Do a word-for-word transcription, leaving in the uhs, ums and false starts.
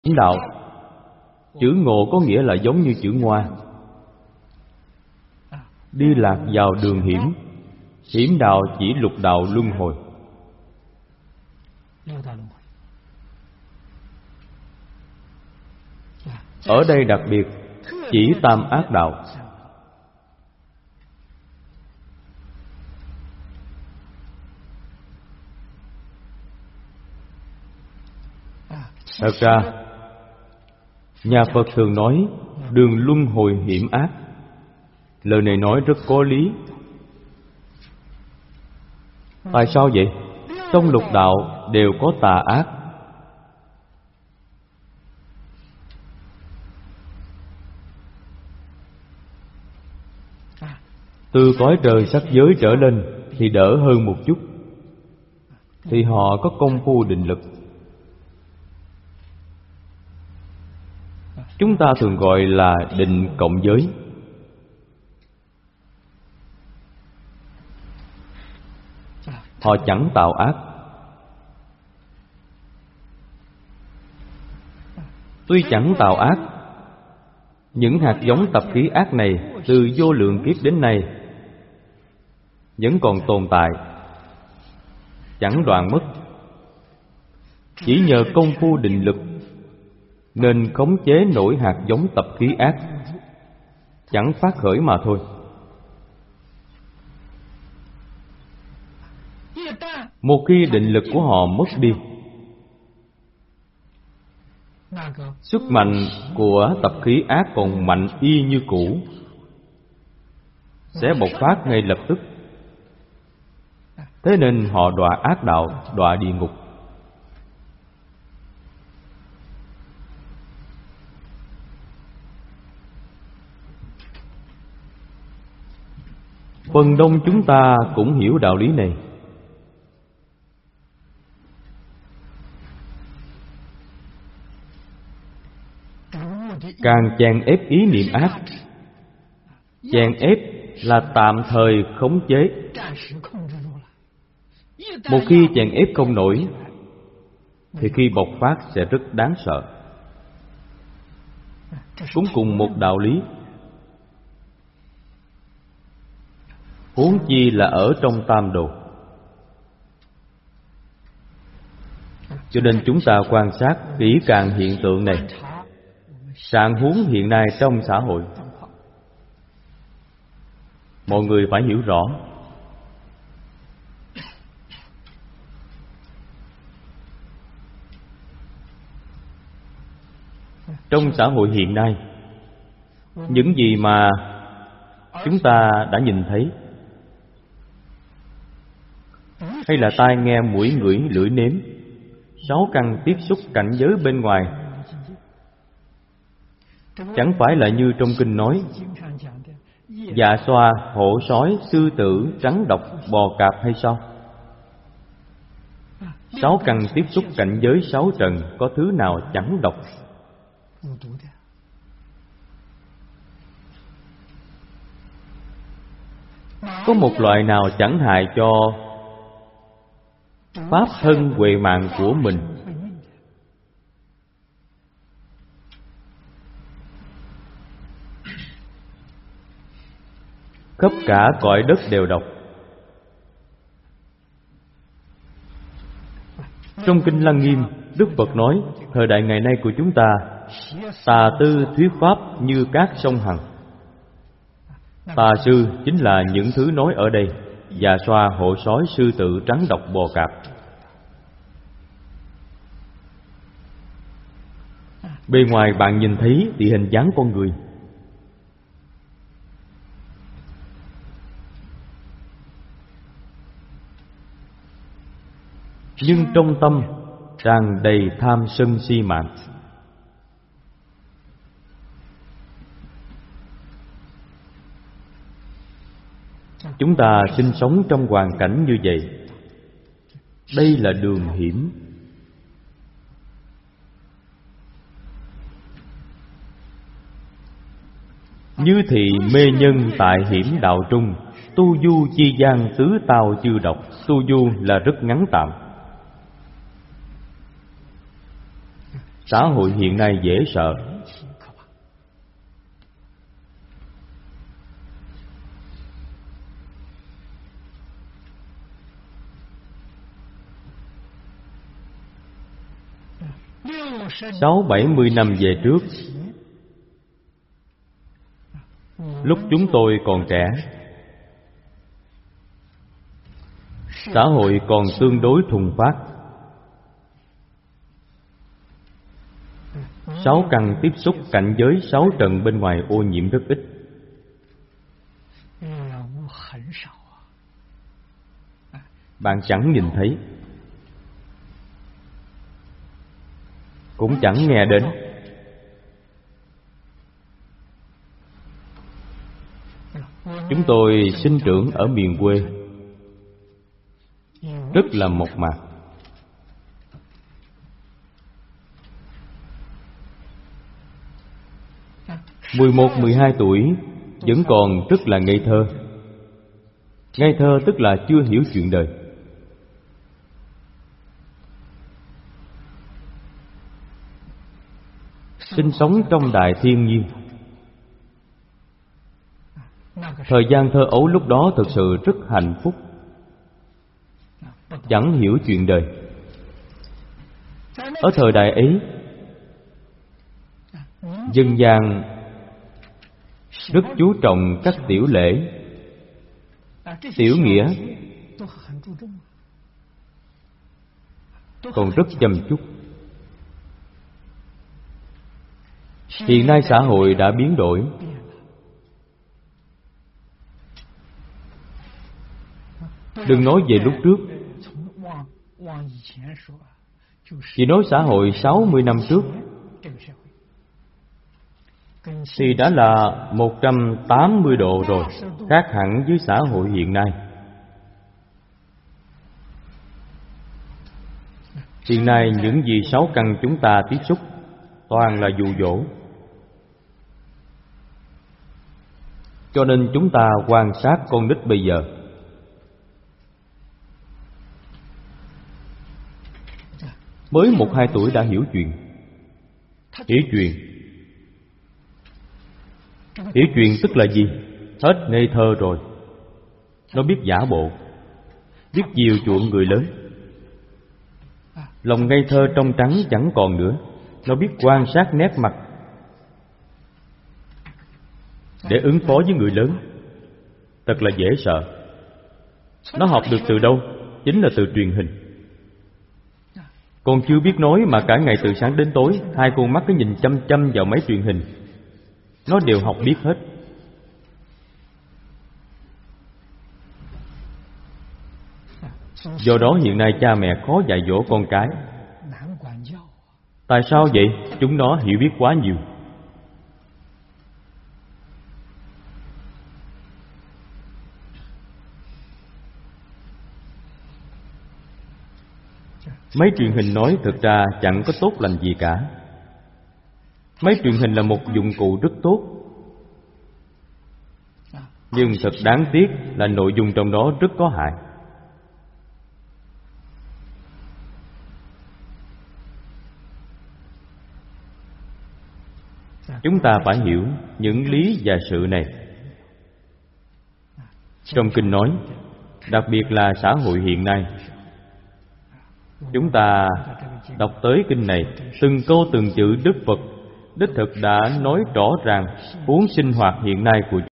Hiểm đạo. Chữ ngộ có nghĩa là giống như chữ ngoa. Đi lạc vào đường hiểm. Hiểm đạo chỉ lục đạo luân hồi. Ở đây đặc biệt chỉ tam ác đạo. Thật ra, nhà Phật thường nói đường luân hồi hiểm ác. Lời này nói rất có lý. Tại sao vậy? Trong lục đạo đều có tà ác. Từ cõi trời sắc giới trở lên thì đỡ hơn một chút, thì họ có công phu định lực. Chúng ta thường gọi là định cộng giới. Họ chẳng tạo ác. Tuy chẳng tạo ác, những hạt giống tập khí ác này từ vô lượng kiếp đến nay vẫn còn tồn tại, chẳng đoạn mất. Chỉ nhờ công phu định lực nên khống chế nổi hạt giống tập khí ác, chẳng phát khởi mà thôi. Một khi định lực của họ mất đi, sức mạnh của tập khí ác còn mạnh y như cũ, sẽ bộc phát ngay lập tức. Thế nên họ đọa ác đạo, đọa địa ngục. Phần đông chúng ta cũng hiểu đạo lý này. Càng chèn ép ý niệm ác. Chèn ép là tạm thời khống chế. Một khi chèn ép không nổi, thì khi bộc phát sẽ rất đáng sợ. Cũng cùng một đạo lý. Huống chi là ở trong tam đồ. Cho nên chúng ta quan sát kỹ càng hiện tượng này, trạng huống hiện nay trong xã hội. Mọi người phải hiểu rõ. Trong xã hội hiện nay, những gì mà chúng ta đã nhìn thấy, hay là tai nghe mũi ngửi lưỡi nếm, sáu căn tiếp xúc cảnh giới bên ngoài, chẳng phải là như trong kinh nói dạ xoa, hổ sói, sư tử, rắn độc, bò cạp hay sao? Sáu căn tiếp xúc cảnh giới sáu trần, có thứ nào chẳng độc? Có một loại nào chẳng hại cho pháp thân huệ mạng của mình? Khắp cả cõi đất đều độc. Trong kinh Lăng Nghiêm, Đức Phật nói thời đại ngày nay của chúng ta, tà tư thuyết pháp như các sông Hằng. Tà sư chính là những thứ nói ở đây: già xoa, hổ sói, sư tử, rắn độc, bò cạp. Bề ngoài bạn nhìn thấy thì hình dáng con người, nhưng trong tâm tràn đầy tham sân si mạng. Chúng ta sinh sống trong hoàn cảnh như vậy. Đây là đường hiểm. Như thị mê nhân tại hiểm đạo trung, tu du chi gian tứ tao chư độc. Tu du là rất ngắn tạm. xã hội hiện nay dễ sợ. Sáu bảy mươi năm về trước, lúc chúng tôi còn trẻ, xã hội còn tương đối thùng phát. Sáu căn tiếp xúc cảnh giới sáu trần bên ngoài ô nhiễm rất ít. Bạn chẳng nhìn thấy, cũng chẳng nghe đến. Chúng tôi sinh trưởng ở miền quê, rất là mộc mạc. mười một, mười hai tuổi vẫn còn rất là ngây thơ. Ngây thơ tức là chưa hiểu chuyện đời. Sinh sống trong đại thiên nhiên. Thời gian thơ ấu lúc đó thực sự rất hạnh phúc. Chẳng hiểu chuyện đời. Ở thời đại ấy, dân gian rất chú trọng các tiểu lễ, tiểu nghĩa, còn rất chăm chút. Hiện nay xã hội đã biến đổi. Đừng nói về lúc trước, chỉ nói xã hội sáu mươi năm trước thì đã là một trăm tám mươi độ rồi, khác hẳn với xã hội hiện nay. Hiện nay những gì sáu căn chúng ta tiếp xúc toàn là dụ dỗ. Cho nên chúng ta quan sát con nít bây giờ, mới một hai tuổi đã hiểu chuyện. Hiểu chuyện Hiểu chuyện tức là gì? Hết ngây thơ rồi. Nó biết giả bộ, biết chiều chuộng người lớn. Lòng ngây thơ trong trắng chẳng còn nữa. Nó biết quan sát nét mặt để ứng phó với người lớn. Thật là dễ sợ. Nó học được từ đâu? Chính là từ truyền hình. Còn chưa biết nói mà cả ngày từ sáng đến tối, hai con mắt cứ nhìn chăm chăm vào máy truyền hình. Nó đều học biết hết. Do đó hiện nay cha mẹ khó dạy dỗ con cái. Tại sao vậy? Chúng nó hiểu biết quá nhiều. Máy truyền hình nói thực ra chẳng có tốt lành gì cả. Máy truyền hình là một dụng cụ rất tốt, nhưng thật đáng tiếc là nội dung trong đó rất có hại. Chúng ta phải hiểu những lý và sự này. Trong kinh nói, đặc biệt là xã hội hiện nay, chúng ta đọc tới kinh này, từng câu từng chữ Đức Phật đích thực đã nói rõ ràng huống sinh hoạt hiện nay của